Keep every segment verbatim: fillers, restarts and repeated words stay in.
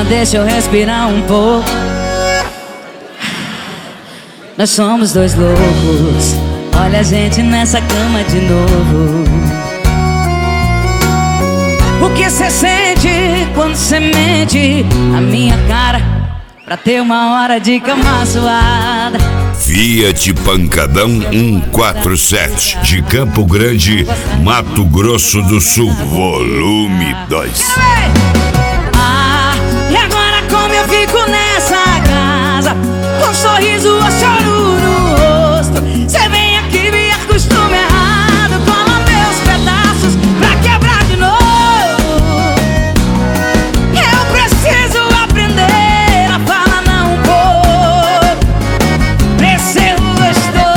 deixa eu respirar um pouco. Nós somos dois loucos, olha a gente nessa cama de novo. O que cê sente quando cê mente a minha cara pra ter uma hora de cama suada? Fiat Pancadão cento e quarenta e sete de Campo Grande, Mato Grosso do Sul, volume dois. Ah, e agora como eu fico nessa casa, com um sorriso ou choro no rosto? Cê vem aqui, me acostuma errado, cola meus pedaços pra quebrar de novo. Eu preciso aprender a falar não um pouco, pra ser gostoso.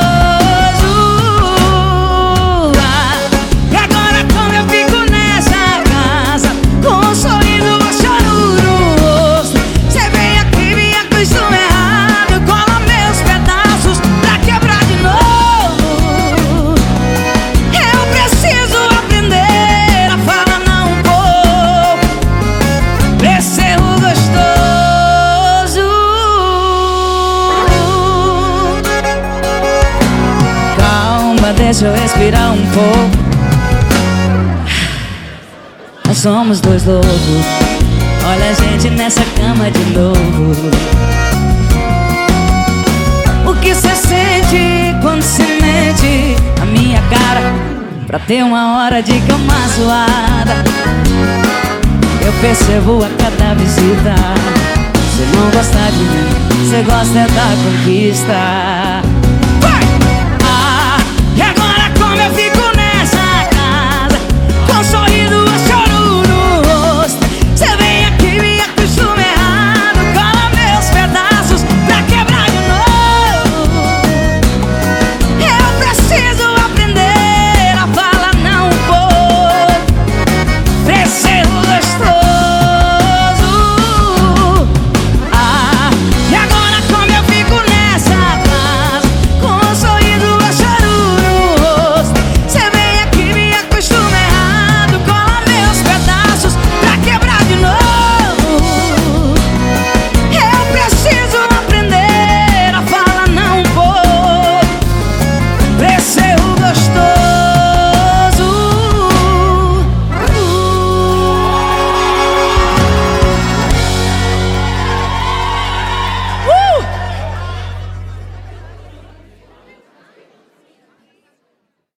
Ah, e agora como eu fico nessa casa, com um sorriso ou choro no rosto? Cê vem aqui, me acostuma errado, cola meus pedaços pra quebrar de novo. Eu preciso aprender a falar não um pouco, pra ser gostoso. Calma, deixa eu respirar um pouco. Nós somos dois loucos, olha a gente nessa cama de novo. O que cê sente quando cê mente a minha cara pra ter uma hora de cama suada? Eu percebo a cada visita, cê não gosta de mim, cê gosta é da conquista.